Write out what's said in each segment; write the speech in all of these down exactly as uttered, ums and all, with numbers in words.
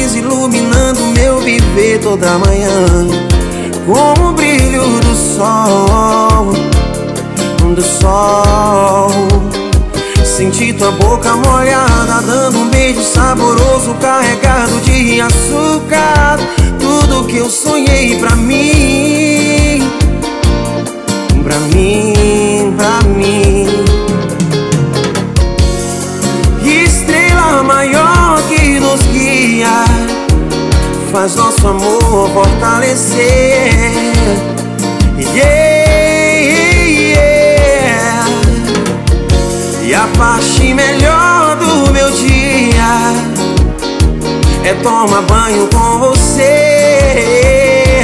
luz iluminando meu viver toda manhã, com o brilho do sol, do sol. Senti tua boca molhada, dando um beijo saboroso, carregado de açúcar. Tudo que eu sonhei pra mim, pra mim, pra mim. Estrela maior que nos guia, faz nosso amor fortalecer. Yeah, yeah. E a parte melhor do meu dia é tomar banho com você,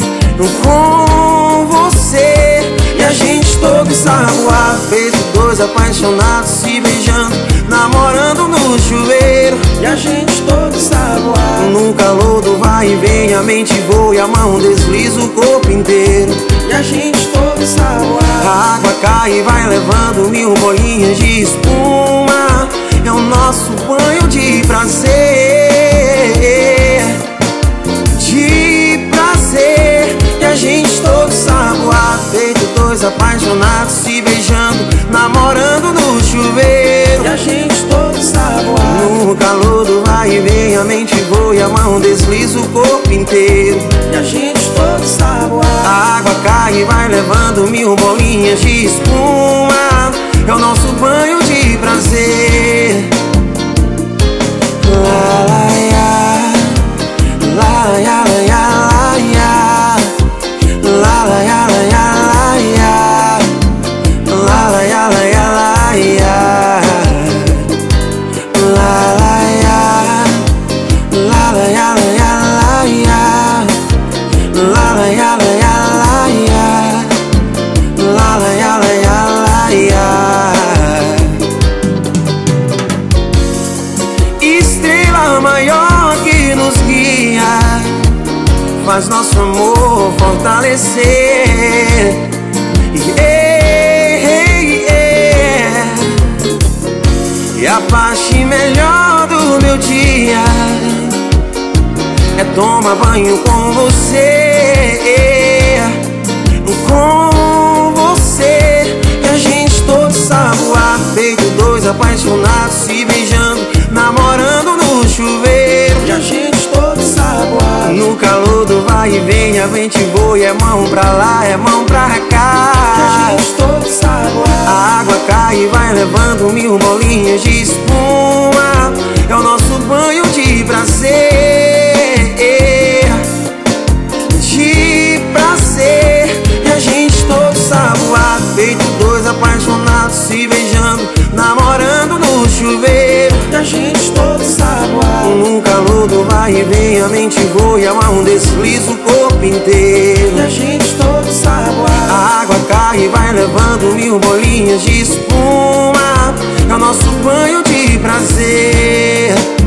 com você. E a gente todo ensaboado, feito dois apaixonados, se beijando, namorando no chuveiro. E a gente todo ensaboado, no calor do vai e vem, a mente voa e a mão desliza o corpo inteiro. E a gente todo ensaboado, a água cai e vai levando mil bolinhas de espuma. É o nosso banho de prazer, de prazer. E a gente todo ensaboado, feito dois apaixonados, se beijando, namorando no chuveiro. E a gente todo ensaboado, no calor do vai e vem, a mente voa e a mão desliza o corpo inteiro. E a gente todo ensaboado, a água cai e vai levando mil bolinhas de espuma. É o nosso banho de prazer. La la ya, la ya la ya la ya, la la ya la ya la ya, la la ya la ya la ya, la la ya, la la ya la ya la ya, la la ya la ya la ya, la la ya la ya la ya. Estrela maior que nos guia, faz nosso amor fortalecer. Yeah, yeah. E a parte melhor do meu dia é tomar banho com você, com você. E a gente todo ensaboado, feito dois apaixonados, se beijando, namorando no chuveiro. E a gente todo ensaboado, no calor do vai e vem, a mente voa e é mão pra lá, é mão pra cá. E a gente todo ensaboado, a água cai e vai levando mil bolinhas de espuma. É o nosso banho de prazer, de prazer. E a gente todo ensaboado, feito dois apaixonados, se beijando, namorando no chuveiro. E a gente todo ensaboado, no calor do vai e vem, a mente voa e a mão desliza o corpo inteiro. E a gente todo ensaboado, a água cai e vai levando mil bolinhas de espuma. É o nosso banho de prazer.